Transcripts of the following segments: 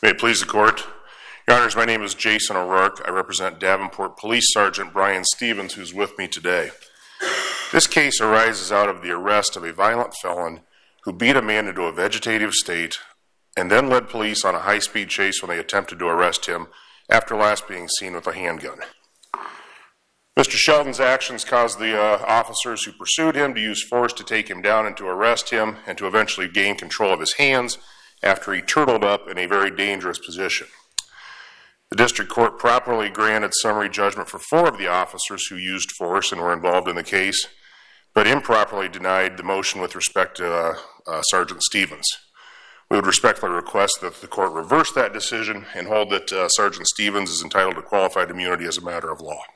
May it please the Court. Your Honors, my name is Jason O'Rourke. I represent Davenport Police Sergeant Brian Stevens, who's with me today. This case arises out of the arrest of a violent felon who beat a man into a vegetative state and then led police on a high-speed chase when they attempted to arrest him after last being seen with a handgun. Mr. Shelton's actions caused the officers who pursued him to use force to take him down and to arrest him and to eventually gain control of his hands after he turtled up in a very dangerous position. The District Court properly granted summary judgment for 4 of the officers who used force and were involved in the case, but improperly denied the motion with respect to Sergeant Stevens. We would respectfully request that the Court reverse that decision and hold that Sergeant Stevens is entitled to qualified immunity as a matter of law.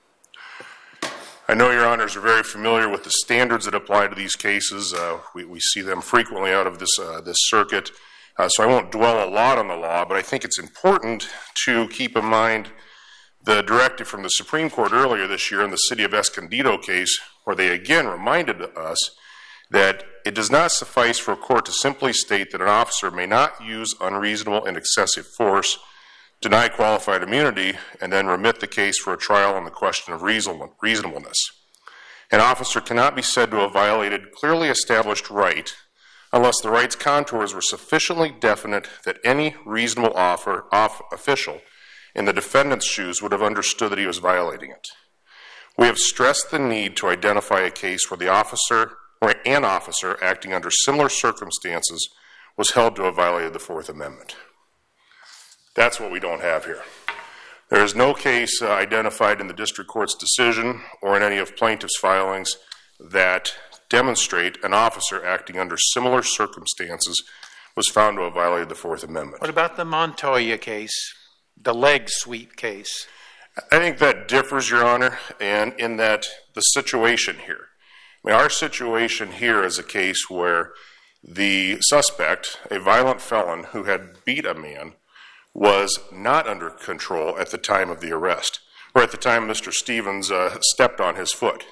I know Your Honors are very familiar with the standards that apply to these cases. We see them frequently out of this circuit. So I won't dwell a lot on the law, but I think it's important to keep in mind the directive from the Supreme Court earlier this year in the City of Escondido case, where they again reminded us that it does not suffice for a court to simply state that an officer may not use unreasonable and excessive force, deny qualified immunity, and then remit the case for a trial on the question of reasonableness. An officer cannot be said to have violated clearly established right unless the right's contours were sufficiently definite that any reasonable official in the defendant's shoes would have understood that he was violating it. We have stressed the need to identify a case where the officer or an officer acting under similar circumstances was held to have violated the Fourth Amendment. That's what we don't have here. There is no case identified in the District Court's decision or in any of plaintiff's filings that demonstrate an officer acting under similar circumstances was found to have violated the Fourth Amendment. What about the Montoya case, the leg sweep case? I think that differs, Your Honor, and in that the situation here. I mean, our situation here is a case where the suspect, a violent felon who had beat a man, was not under control at the time of the arrest, or at the time Mr. Stevens stepped on his foot.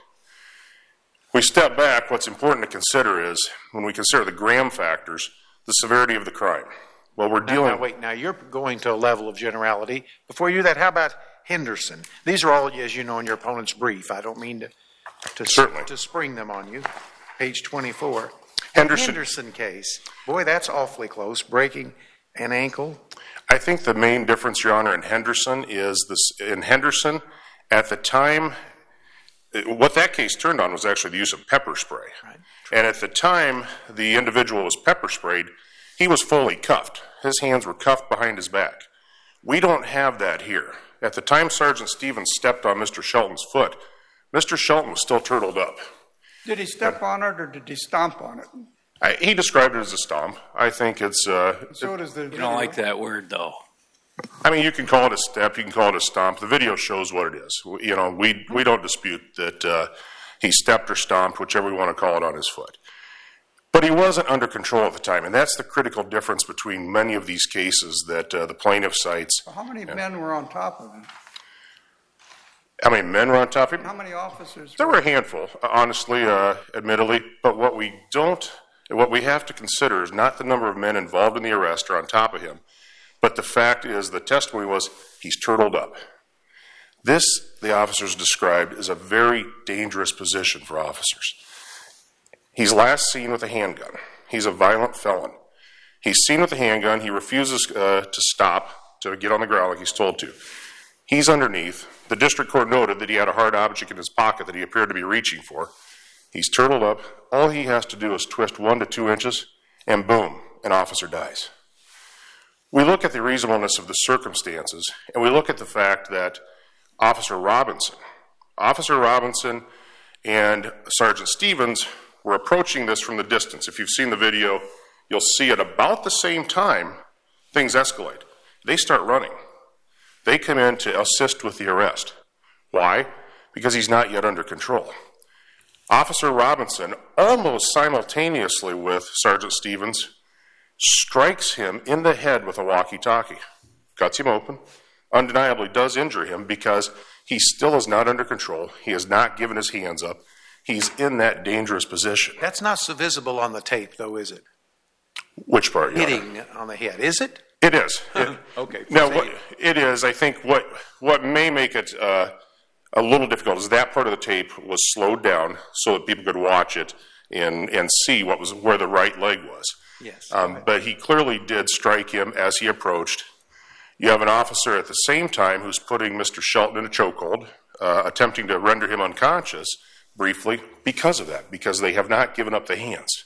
We step back, what's important to consider is, when we consider the Graham factors, the severity of the crime. Well, we're dealing... Now you're going to a level of generality. Before you do that, how about Henderson? These are all, as you know, in your opponent's brief. I don't mean to spring them on you. Page 24. Henderson case. Boy, that's awfully close. Breaking an ankle. I think the main difference, Your Honor, in Henderson is this. In Henderson, at the time, what that case turned on was actually the use of pepper spray. Right. And at the time the individual was pepper sprayed, he was fully cuffed. His hands were cuffed behind his back. We don't have that here. At the time Sergeant Stevens stepped on Mr. Shelton's foot, Mr. Shelton was still turtled up. Did he step on it or did he stomp on it? He described it as a stomp. I think it's... So does the You don't like that word, though. I mean, you can call it a step, you can call it a stomp. The video shows what it is. You know, we don't dispute that he stepped or stomped, whichever we want to call it, on his foot. But he wasn't under control at the time, and that's the critical difference between many of these cases that the plaintiff cites. How many men were on top of him? How many men were on top of him? How many officers? There were a handful, honestly, admittedly. But what we have to consider is not the number of men involved in the arrest or on top of him, but the fact is the testimony was he's turtled up. This, the officers described, is a very dangerous position for officers. He's last seen with a handgun. He's a violent felon. He's seen with a handgun. He refuses to stop, to get on the ground like he's told to. He's underneath. The district court noted that he had a hard object in his pocket that he appeared to be reaching for. He's turtled up. All he has to do is twist 1 to 2 inches, and boom, an officer dies. We look at the reasonableness of the circumstances, and we look at the fact that Officer Robinson and Sergeant Stevens were approaching this from the distance. If you've seen the video, you'll see at about the same time things escalate. They start running. They come in to assist with the arrest. Why? Because he's not yet under control. Officer Robinson, almost simultaneously with Sergeant Stevens, strikes him in the head with a walkie-talkie. Cuts him open. Undeniably does injure him because he still is not under control. He has not given his hands up. He's in that dangerous position. That's not so visible on the tape, though, is it? Which part? Hitting on the head, is it? It is. Okay. Now, it is. I think what may make it a little difficult is that part of the tape was slowed down so that people could watch it and see where the right leg was. Yes. But he clearly did strike him as he approached. You have an officer at the same time who's putting Mr. Shelton in a chokehold, attempting to render him unconscious briefly because of that, because they have not given up the hands.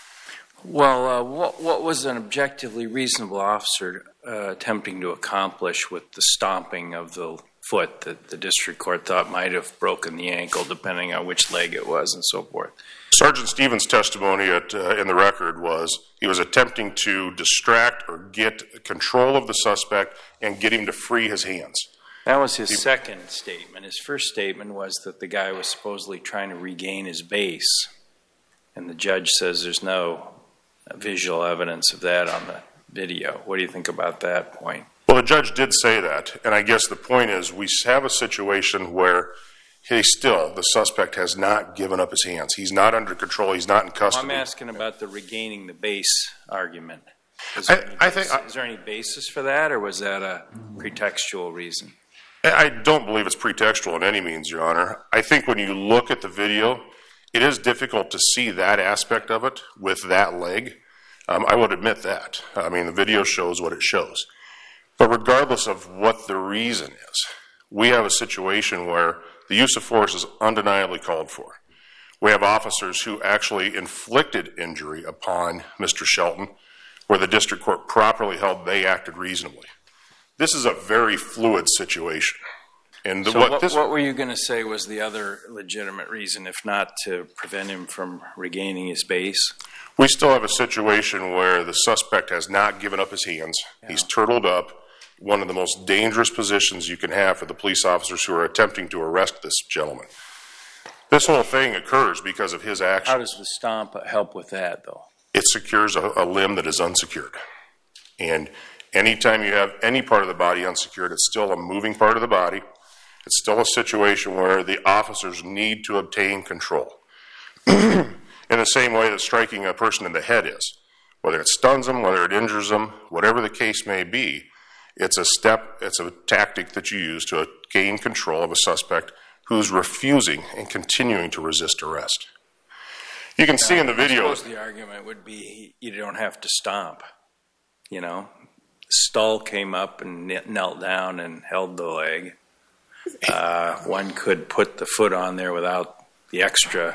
Well, what was an objectively reasonable officer attempting to accomplish with the stomping of the foot that the district court thought might have broken the ankle, depending on which leg it was and so forth? Sergeant Stevens' testimony in the record was he was attempting to distract or get control of the suspect and get him to free his hands. That was his second statement. His first statement was that the guy was supposedly trying to regain his base, and the judge says there's no visual evidence of that on the video. What do you think about that point? Well, the judge did say that, and I guess the point is we have a situation where the suspect has not given up his hands. He's not under control. He's not in custody. I'm asking about the regaining the base argument. Is there any basis for that, or was that a pretextual reason? I don't believe it's pretextual in any means, Your Honor. I think when you look at the video, it is difficult to see that aspect of it with that leg. I would admit that. I mean, the video shows what it shows. But regardless of what the reason is, we have a situation where the use of force is undeniably called for. We have officers who actually inflicted injury upon Mr. Shelton, where the district court properly held they acted reasonably. This is a very fluid situation. And what were you going to say was the other legitimate reason, if not to prevent him from regaining his base? We still have a situation where the suspect has not given up his hands. Yeah. He's turtled up, one of the most dangerous positions you can have for the police officers who are attempting to arrest this gentleman. This whole thing occurs because of his action. How does the stomp help with that, though? It secures a limb that is unsecured. And anytime you have any part of the body unsecured, it's still a moving part of the body. It's still a situation where the officers need to obtain control. In the same way that striking a person in the head is. Whether it stuns them, whether it injures them, whatever the case may be, it's a tactic that you use to gain control of a suspect who's refusing and continuing to resist arrest. You can see in the video... I suppose the argument would be you don't have to stomp. You know, Stull came up and knelt down and held the leg. One could put the foot on there without the extra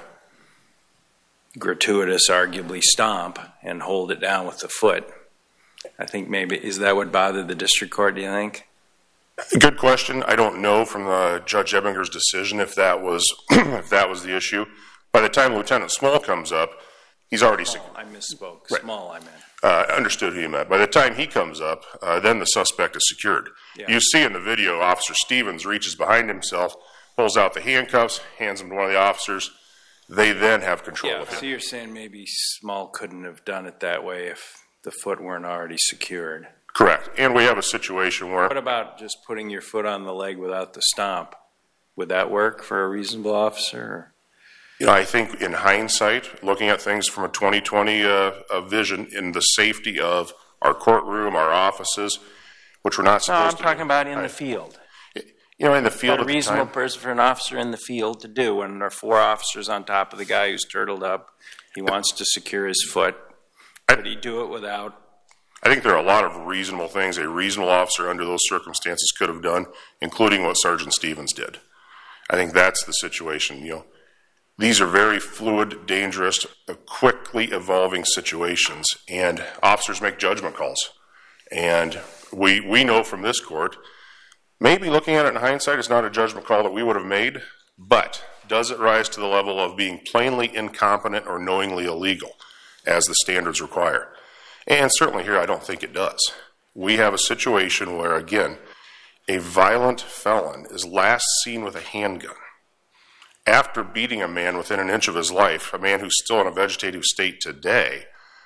gratuitous, arguably, stomp and hold it down with the foot. I think maybe, is that what bothered the district court, do you think? Good question. I don't know from Judge Ebbinger's decision if that was the issue. By the time Lieutenant Small comes up, he's already... I misspoke. Right. Small, I meant. Understood who you meant. By the time he comes up, then the suspect is secured. Yeah. You see in the video, Officer Stevens reaches behind himself, pulls out the handcuffs, hands them to one of the officers. They then have control of him. So you're saying maybe Small couldn't have done it that way if the foot weren't already secured. Correct. And we have a situation where... What about just putting your foot on the leg without the stomp? Would that work for a reasonable officer? You know, I think in hindsight, looking at things from a 20/20 vision in the safety of our courtroom, our offices, which we're not supposed to do. I'm talking about in the field. You know, in the field a reasonable person for an officer in the field to do when there are 4 officers on top of the guy who's turtled up. He wants to secure his foot. Could he do it without? I think there are a lot of reasonable things a reasonable officer under those circumstances could have done, including what Sergeant Stevens did. I think that's the situation. You know, these are very fluid, dangerous, quickly evolving situations, and officers make judgment calls. And we know from this court, maybe looking at it in hindsight is not a judgment call that we would have made, but does it rise to the level of being plainly incompetent or knowingly illegal, as the standards require? And certainly here, I don't think it does. We have a situation where, again, a violent felon is last seen with a handgun after beating a man within an inch of his life, a man who's still in a vegetative state today,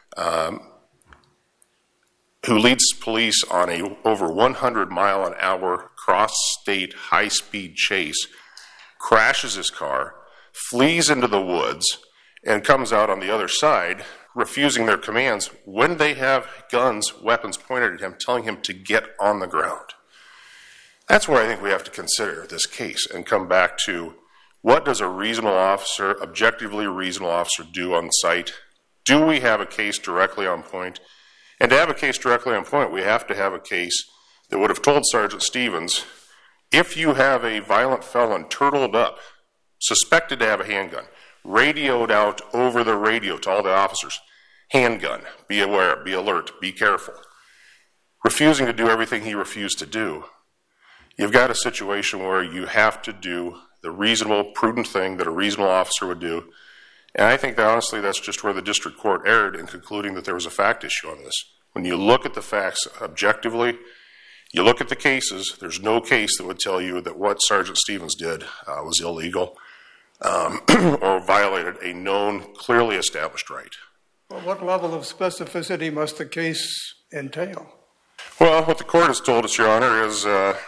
who leads police on a over 100-mile-an-hour cross-state high-speed chase, crashes his car, flees into the woods, and comes out on the other side refusing their commands when they have guns, weapons pointed at him, telling him to get on the ground. That's where I think we have to consider this case and come back to what does a reasonable officer, objectively reasonable officer, do on site? Do we have a case directly on point? And to have a case directly on point, we have to have a case that would have told Sergeant Stevens, if you have a violent felon turtled up, suspected to have a handgun, radioed out over the radio to all the officers, handgun, be aware, be alert, be careful, refusing to do everything he refused to do, you've got a situation where you have to do the reasonable, prudent thing that a reasonable officer would do. And I think that honestly that's just where the district court erred in concluding that there was a fact issue on this. When you look at the facts objectively, you look at the cases, there's no case that would tell you that what Sergeant Stevens did was illegal or violated a known, clearly established right. Well, what level of specificity must the case entail? Well, what the court has told us, Your Honor, is...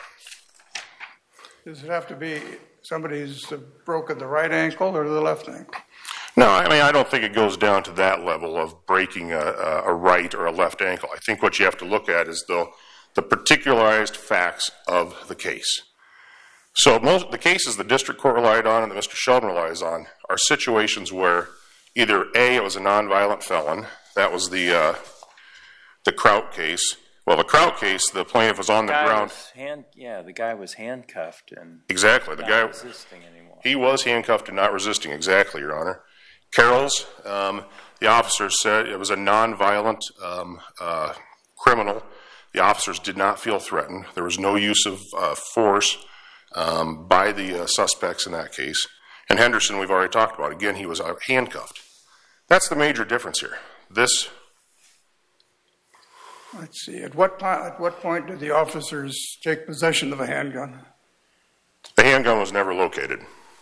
Does it have to be somebody's broken the right ankle or the left ankle? No, I mean, I don't think it goes down to that level of breaking a right or a left ankle. I think what you have to look at is the particularized facts of the case. So most the cases the district court relied on and that Mr. Sheldon relies on are situations where either A, it was a nonviolent felon. That was the Kraut case. Well, the Kraut case, the plaintiff was on the ground. The guy was handcuffed and exactly the guy resisting anymore. He was handcuffed and not resisting. Exactly, Your Honor. Carroll's, the officers said it was a nonviolent criminal. The officers did not feel threatened. There was no use of force by the suspects in that case. And Henderson, we've already talked about. Again, he was handcuffed. That's the major difference here. Let's see. At what point did the officers take possession of a handgun? The handgun was never located.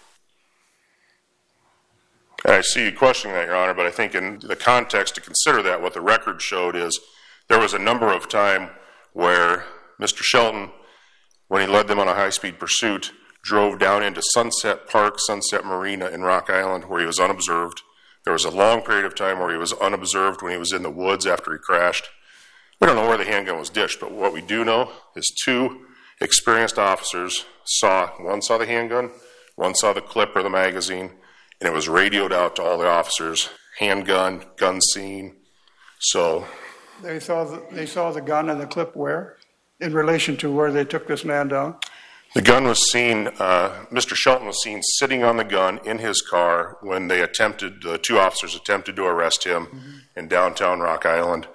And I see you questioning that, Your Honor, but I think in the context to consider that, what the record showed is there was a number of times where Mr. Shelton, when he led them on a high-speed pursuit, drove down into Sunset Park, Sunset Marina in Rock Island, where he was unobserved. There was a long period of time where he was unobserved when he was in the woods after he crashed. We don't know where the handgun was dished, but what we do know is two experienced officers one saw the handgun, one saw the clip or the magazine, and it was radioed out to all the officers, handgun, gun scene. So they saw the gun and the clip where? In relation to where they took this man down? The gun was seen, Mr. Shelton was seen sitting on the gun in his car when the two officers attempted to arrest him in downtown Rock Island.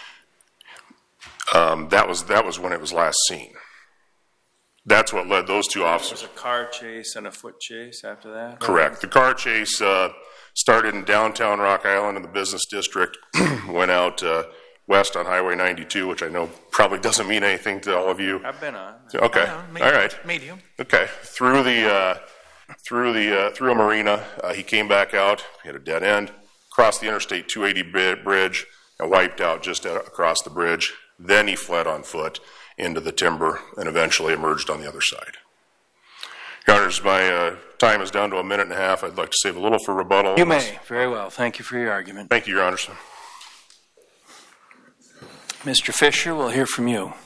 That was when it was last seen. That's what led those two officers. There was a car chase and a foot chase after that? Correct. The car chase started in downtown Rock Island in the business district, went out west on Highway 92, which I know probably doesn't mean anything to all of you. I've been on. Okay. Medium, all right. Medium. Okay. Through a marina, he came back out. He had a dead end, crossed the Interstate 280 bridge, and wiped out just across the bridge. Then he fled on foot into the timber and eventually emerged on the other side. Your Honors, my time is down to a minute and a half. I'd like to save a little for rebuttal. You may. Very well. Thank you for your argument. Thank you, Your Honors. Mr. Fisher, we'll hear from you.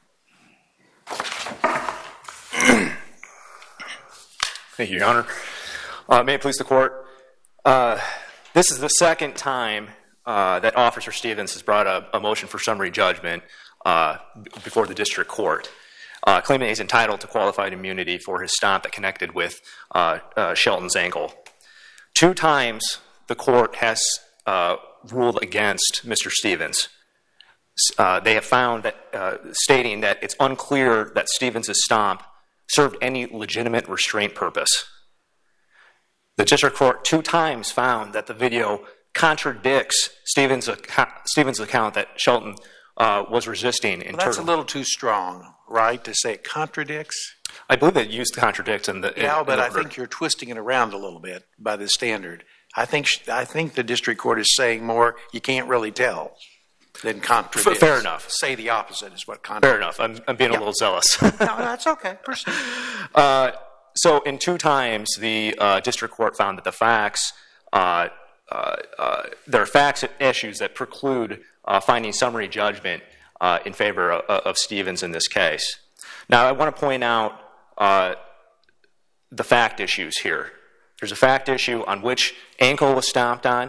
Thank you, Your Honor. May it please the Court. This is the second time that Officer Stevens has brought a motion for summary judgment before the district court, claiming he's entitled to qualified immunity for his stomp that connected with Shelton's ankle. 2 times the court has ruled against Mr. Stevens. They have found that, stating that it's unclear that Stevens' stomp served any legitimate restraint purpose. The district court 2 times found that the video contradicts Stevens' account that Shelton was resisting. Well, that's a little too strong, right, to say it contradicts? I believe it used contradicts in the... Yeah, but I think you're twisting it around a little bit by the standard. I think the district court is saying more, you can't really tell, than contradicts. Fair enough. Say the opposite is what contradicts. Fair enough. I'm being a little zealous. No, that's okay. Proceed. So in 2 times, the district court found that the facts facts and issues that preclude finding summary judgment in favor of Stevens in this case. Now, I want to point out the fact issues here. There's a fact issue on which ankle was stomped on.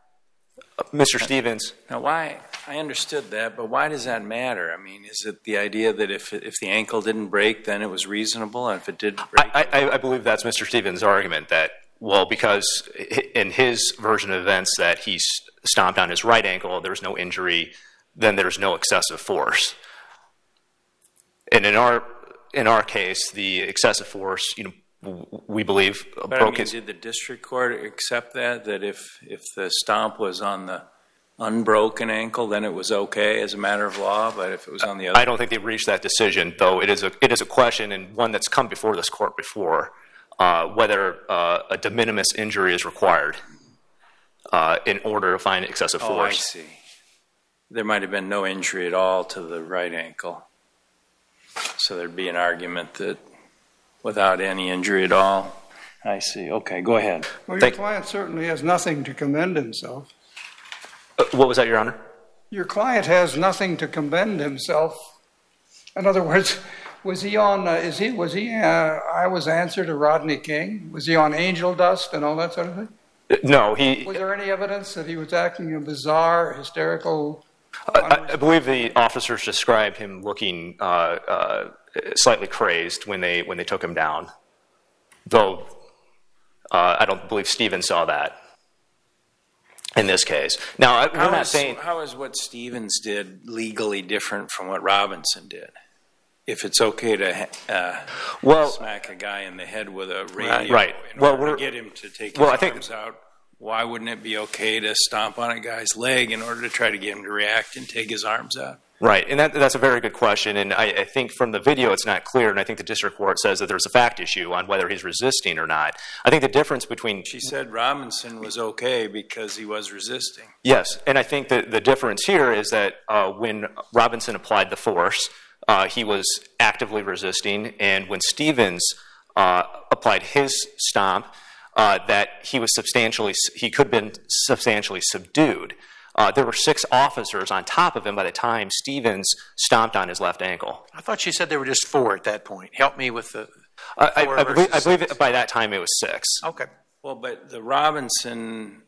Mr. Stevens. Now, why? I understood that, but why does that matter? I mean, is it the idea that if the ankle didn't break, then it was reasonable, and if it did break? I believe that's Mr. Stevens' argument that, well, because in his version of events that he stomped on his right ankle, there was no injury, then there's no excessive force. And in our case, the excessive force, we believe broke his. Did the district court accept that if the stomp was on the unbroken ankle, then it was okay as a matter of law, but if it was on the other? I don't think they've reached that decision, though it is a question, and one that's come before this court before, whether a de minimis injury is required in order to find excessive force. Oh, I see. There might have been no injury at all to the right ankle. So there'd be an argument that without any injury at all. I see. Okay, go ahead. Well, your client certainly has nothing to commend himself. What was that, Your Honor? Your client has nothing to commend himself. In other words, was he on, I Was Answer to Rodney King? Was he on angel dust and all that sort of thing? No, Was there any evidence that he was acting in bizarre, hysterical? I believe the officers described him looking slightly crazed when they took him down, though I don't believe Stevens saw that in this case. Now, we're not saying... How is what Stevens did legally different from what Robinson did? If it's okay to smack a guy in the head with a radio in order to get him to take his arms out, why wouldn't it be okay to stomp on a guy's leg in order to try to get him to react and take his arms out? Right, and that's a very good question, and I think from the video it's not clear, and I think the district court says that there's a fact issue on whether he's resisting or not. I think the difference between... She said Robinson was okay because he was resisting. Yes, and I think that the difference here is that when Robinson applied the force, he was actively resisting, and when Stevens applied his stomp, that he could have been substantially subdued. There were 6 officers on top of him by the time Stevens stomped on his left ankle. I thought you said there were just 4 at that point. Help me with the... I believe that by that time it was 6. Okay. Well, but the Robinson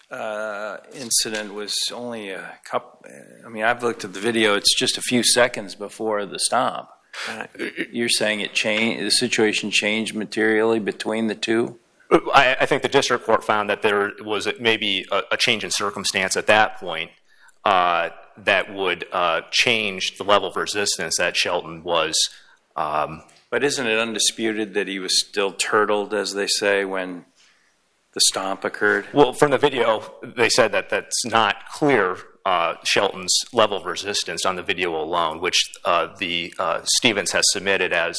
incident was only a couple... I mean, I've looked at the video. It's just a few seconds before the stomp. You're saying the situation changed materially between the two? I think the district court found that there was maybe a change in circumstance at that point that would change the level of resistance that Shelton was. But isn't it undisputed that he was still turtled, as they say, when the stomp occurred? Well, from the video, they said that that's not clear, Shelton's level of resistance on the video alone, which the Stevens has submitted as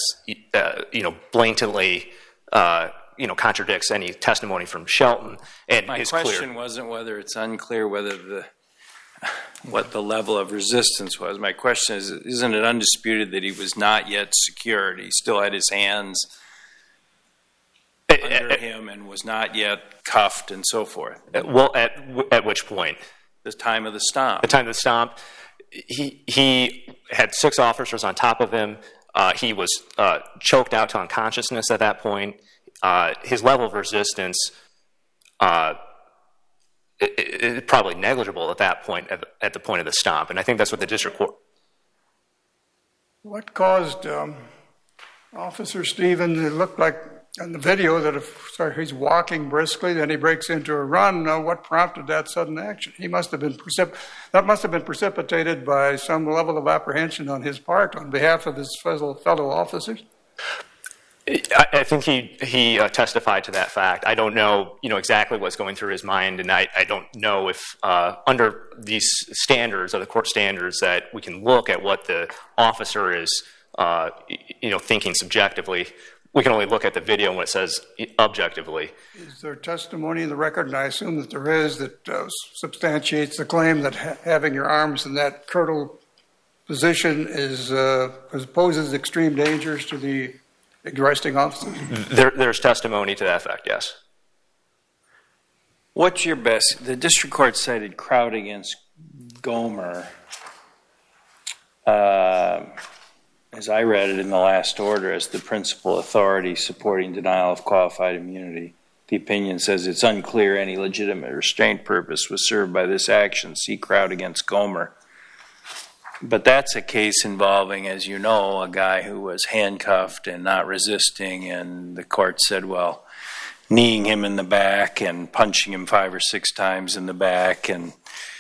blatantly contradicts any testimony from Shelton. And my question wasn't whether it's unclear what the level of resistance was. My question is, isn't it undisputed that he was not yet secured? He still had his hands under him and was not yet cuffed and so forth. Well, at which point? The time of the stomp. The time of the stomp. He had 6 officers on top of him. He was choked out to unconsciousness at that point. His level of resistance is probably negligible at that point, at the point of the stomp, and I think that's what the district court... What caused Officer Stevens, it looked like in the video that he's walking briskly, then he breaks into a run. What prompted that sudden action? That must have been precipitated by some level of apprehension on his part on behalf of his fellow officers. I think he testified to that fact. I don't know, exactly what's going through his mind, and I don't know if under these standards, or the court standards, that we can look at what the officer is, thinking subjectively. We can only look at the video and what it says objectively. Is there testimony in the record, and I assume that there is, that substantiates the claim that having your arms in that curdle position poses extreme dangers to the arresting officers? There's testimony to that effect, yes. What's your best? The district court cited Kraut against Gomer. As I read it in the last order, as the principal authority supporting denial of qualified immunity. The opinion says it's unclear any legitimate restraint purpose was served by this action. See Kraut against Gomer. But that's a case involving, as you know, a guy who was handcuffed and not resisting, and the court said, well, kneeing him in the back and punching him 5 or 6 times in the back and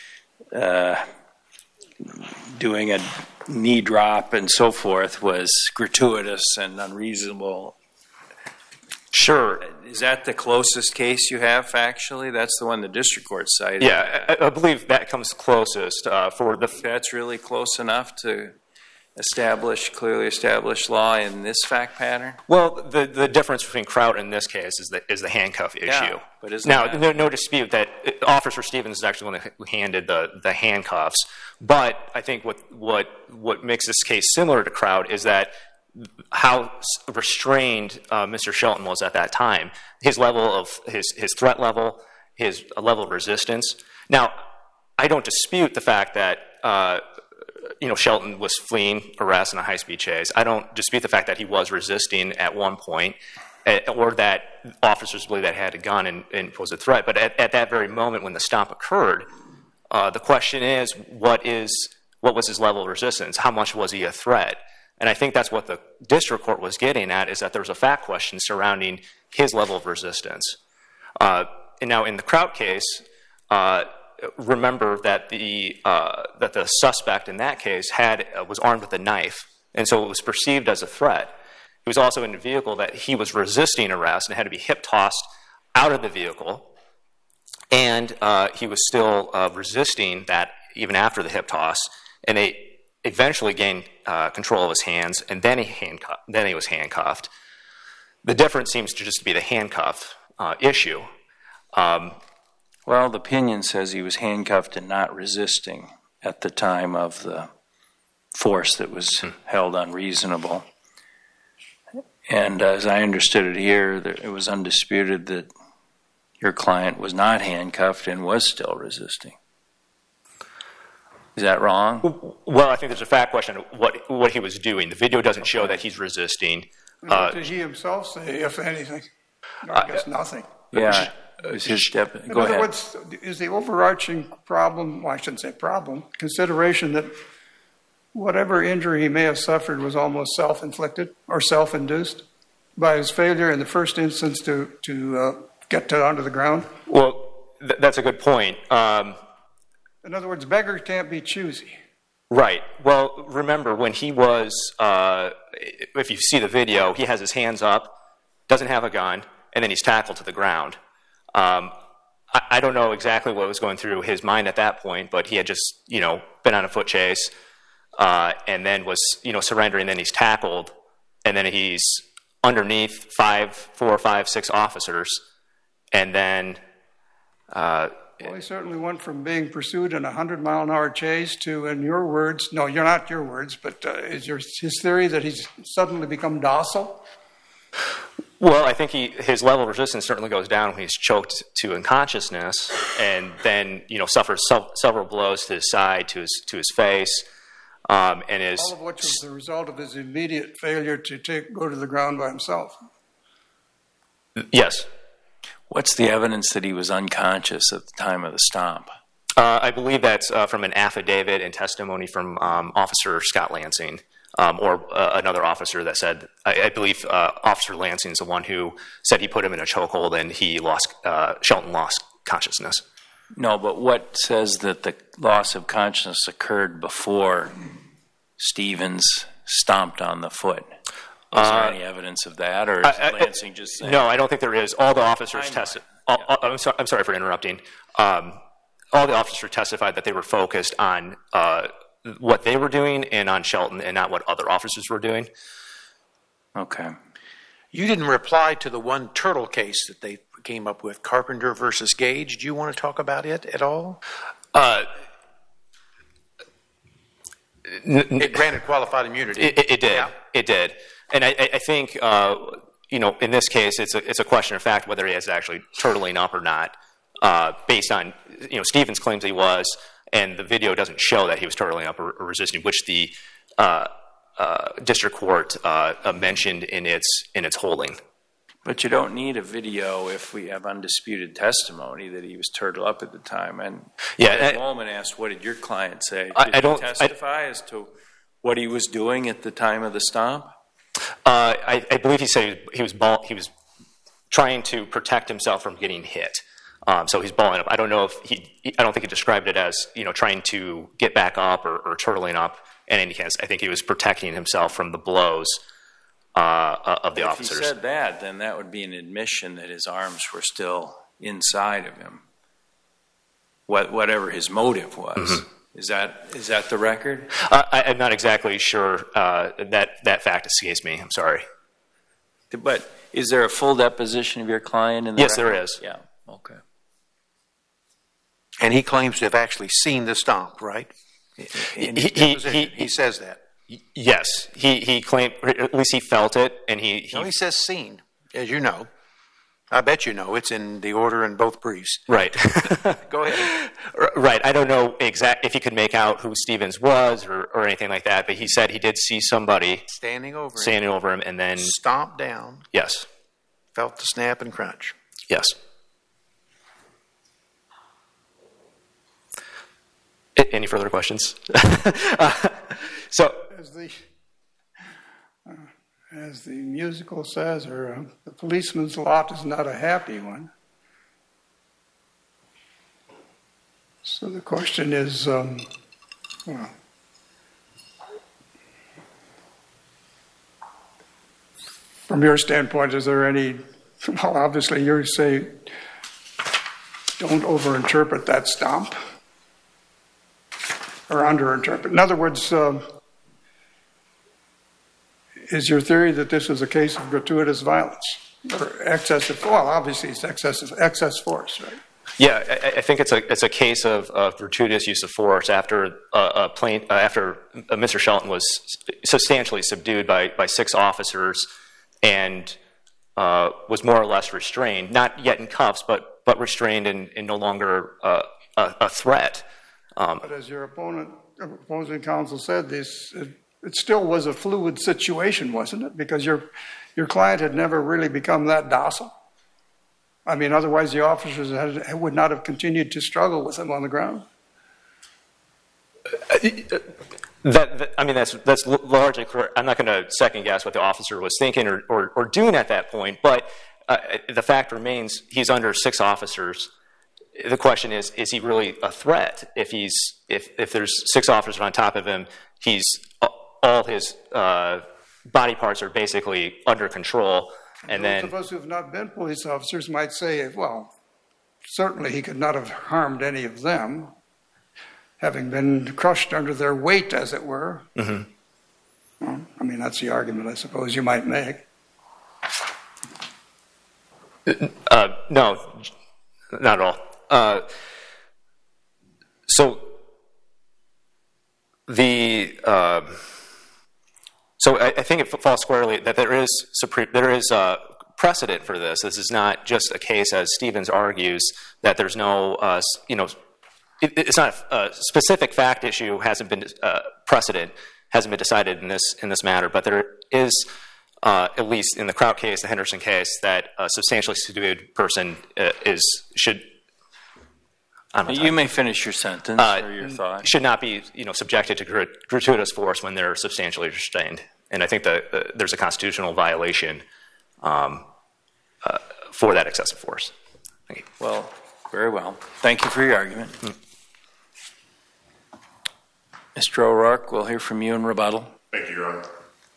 doing a knee drop and so forth was gratuitous and unreasonable. Sure. Is that the closest case you have, factually? That's the one the district court cited. Yeah, I believe that comes closest for the... That's really close enough to clearly establish law in this fact pattern? Well, the difference between Kraut in this case is the handcuff issue. Yeah, but isn't now, that... no dispute that Officer Stevens is actually the one who handed the handcuffs. But I think what makes this case similar to Kraut is that how restrained Mr. Shelton was at that time. His level of his threat level, his level of resistance. Now, I don't dispute the fact that Shelton was fleeing arrest in a high-speed chase. I don't dispute the fact that he was resisting at one point, or that officers believe that he had a gun and posed a threat. But at that very moment when the stop occurred, the question is, what was his level of resistance? How much was he a threat? And I think that's what the district court was getting at, is that there was a fact question surrounding his level of resistance. And now in the Kraut case, remember that the suspect in that case was armed with a knife, and so it was perceived as a threat. He was also in a vehicle that he was resisting arrest and had to be hip-tossed out of the vehicle, and he was still resisting that even after the hip toss, and they eventually gained control of his hands, and then he was handcuffed. The difference seems to just be the handcuff issue. Well, the opinion says he was handcuffed and not resisting at the time of the force that was held unreasonable. And as I understood it here, it was undisputed that your client was not handcuffed and was still resisting. Is that wrong? Well, I think there's a fact question of what he was doing. The video doesn't show that he's resisting. What did he himself say, if anything? I guess nothing. Yeah. Go ahead. In other words, is the overarching problem, well, I shouldn't say problem, consideration that whatever injury he may have suffered was almost self-inflicted or self-induced by his failure in the first instance to get onto the ground? Well, that's a good point. In other words, beggar can't be choosy. Right. Well, remember, when he was, if you see the video, he has his hands up, doesn't have a gun, and then he's tackled to the ground. I don't know exactly what was going through his mind at that point, but he had just, been on a foot chase, and then was, surrendering, then he's tackled, and then he's underneath 4, 5, 6 officers, and then... Well, he certainly went from being pursued in a 100-mile-an-hour chase to, in your words, no, you're not your words, but is his theory that he's suddenly become docile? Well, I think his level of resistance certainly goes down when he's choked to unconsciousness, and then suffers several blows to his side, to his face, and is all of which was the result of his immediate failure to go to the ground by himself. Yes. What's the evidence that he was unconscious at the time of the stop? I believe that's from an affidavit and testimony from Officer Scott Lansing, or another officer that said, I believe Officer Lansing is the one who said he put him in a chokehold and Shelton lost consciousness. No, but what says that the loss of consciousness occurred before Stevens stomped on the foot? Is there any evidence of that, or is Lansing just saying? No, I don't think there is. All the officers tested. I'm sorry for interrupting. All the officers testified that they were focused on what they were doing and on Shelton, and not what other officers were doing. Okay. You didn't reply to the one turtle case that they came up with, Carpenter versus Gage. Do you want to talk about it at all? It granted qualified immunity. It did. Yeah. It did. And I think, in this case, it's a question of fact whether he is actually turtling up or not. based on, Stevens claims he was, and the video doesn't show that he was turtling up or resisting, which the district court mentioned in its holding. But you don't need a video if we have undisputed testimony that he was turtled up at the time. And Coleman asked, what did your client say? Did he testify as to what he was doing at the time of the stomp? I believe he said he was trying to protect himself from getting hit. So he's balling up. I don't know if I don't think he described it as, trying to get back up or turtling up in any case. I think he was protecting himself from the blows of the officers. If he said that, then that would be an admission that his arms were still inside of him, whatever his motive was. Mm-hmm. Is that the record? I'm not exactly sure. That fact escapes me. I'm sorry. But is there a full deposition of your client in the Yes, record? there is. Yeah, okay. And he claims to have actually seen the stomp, right? He says that. Yes, he claimed, or at least he felt it, and he says seen, as you know. I bet you know. It's in the order in both briefs. Right. Go ahead. Right. I don't know if he could make out who Stevens was or anything like that, but he said he did see somebody standing over him, and then stomped down. Yes. Felt the snap and crunch. Yes. Any further questions? So, as the musical says, or the policeman's lot is not a happy one. So the question is, from your standpoint, is there any? Well, obviously, you say don't overinterpret that stomp. Or underinterpret. In other words, is your theory that this is a case of gratuitous violence or excessive? Well, obviously it's excess force, right? Yeah, I think it's a case of gratuitous use of force after Mr. Shelton was substantially subdued by 6 officers and was more or less restrained, not yet in cuffs, but restrained and no longer a threat. But as your opposing counsel said, it still was a fluid situation, wasn't it? Because your client had never really become that docile. I mean, otherwise the officers would not have continued to struggle with him on the ground. That's largely correct. I'm not going to second guess what the officer was thinking or doing at that point, but the fact remains he's under 6 officers. The question is he really a threat? If there's 6 officers on top of him, all his body parts are basically under control. And those of us who have not been police officers might say, well, certainly he could not have harmed any of them, having been crushed under their weight, as it were. Mm-hmm. Well, I mean, that's the argument I suppose you might make. No, not at all. So I think it falls squarely that there is precedent for this. This is not just a case, as Stevens argues, that there's no it's not a specific fact issue. Hasn't been precedent hasn't been decided in this matter, but there is at least in the Kraut case, the Henderson case, that a substantially subdued person should. You may finish your sentence or your thought. Should not be, subjected to gratuitous force when they're substantially restrained, and I think that there's a constitutional violation for that excessive force. Thank you. Well, very well. Thank you for your argument, Mr. O'Rourke. We'll hear from you in rebuttal. Thank you, Your Honor.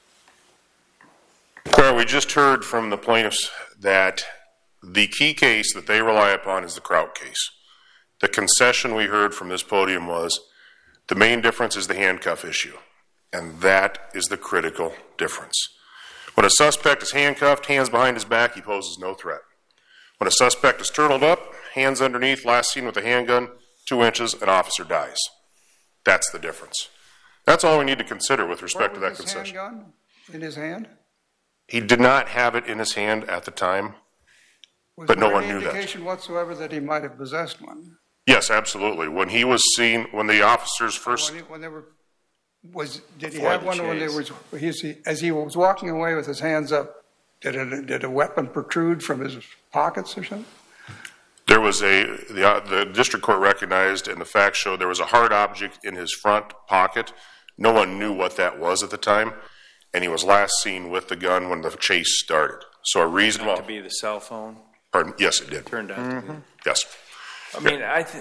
Carl, we just heard from the plaintiffs that the key case that they rely upon is the Kraut case. The concession we heard from this podium was the main difference is the handcuff issue, and that is the critical difference. When a suspect is handcuffed, hands behind his back, he poses no threat. When a suspect is turtled up, hands underneath, last seen with a handgun, 2 inches, an officer dies. That's the difference. That's all we need to consider with respect to that concession. Handgun? In his hand? He did not have it in his hand at the time. but no one Was there knew any that. indication whatsoever that he might have possessed one? Yes, absolutely. When he was seen, when the officers first... When they were, did he Before have the one when they chase. as he was walking away with his hands up, did a weapon protrude from his pockets or something? There was the district court recognized, and the facts showed there was a hard object in his front pocket. No one knew what that was at the time, and he was last seen with the gun when the chase started. So a reasonable... To be the cell phone? Pardon? Yes, it did. Turned out to be. Yes. I mean,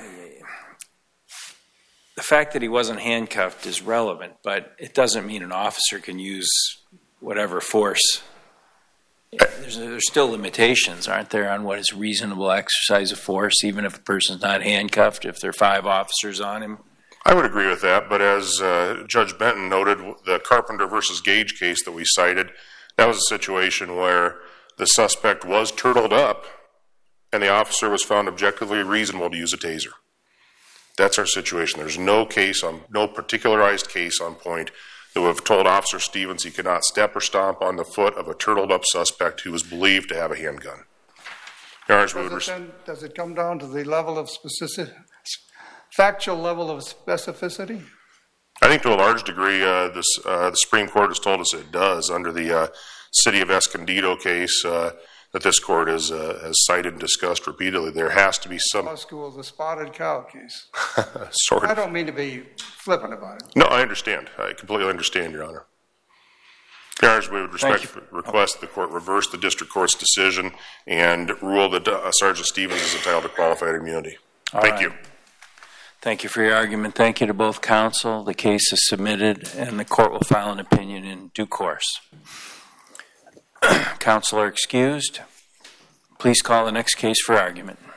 the fact that he wasn't handcuffed is relevant, but it doesn't mean an officer can use whatever force. There's still limitations, aren't there, on what is reasonable exercise of force, even if a person's not handcuffed, if there are 5 officers on him? I would agree with that, but as Judge Benton noted, the Carpenter versus Gage case that we cited, that was a situation where the suspect was turtled up and the officer was found objectively reasonable to use a taser. That's our situation. There's no particularized case on point that would have told Officer Stevens he could not step or stomp on the foot of a turtled up suspect who was believed to have a handgun. Does it come down to the level of factual level of specificity? I think to a large degree, the Supreme Court has told us it does under the City of Escondido case that this court has cited and discussed repeatedly. There has to be some... Law school, the spotted cow case. Sort of. I don't mean to be flippant about it. No, I understand. I completely understand, Your Honor. Your Honors, we would respectfully request the court reverse the district court's decision and rule that Sergeant Stevens is entitled to qualified immunity. Thank you. Thank you for your argument. Thank you to both counsel. The case is submitted, and the court will file an opinion in due course. Counsel are excused. Please call the next case for argument.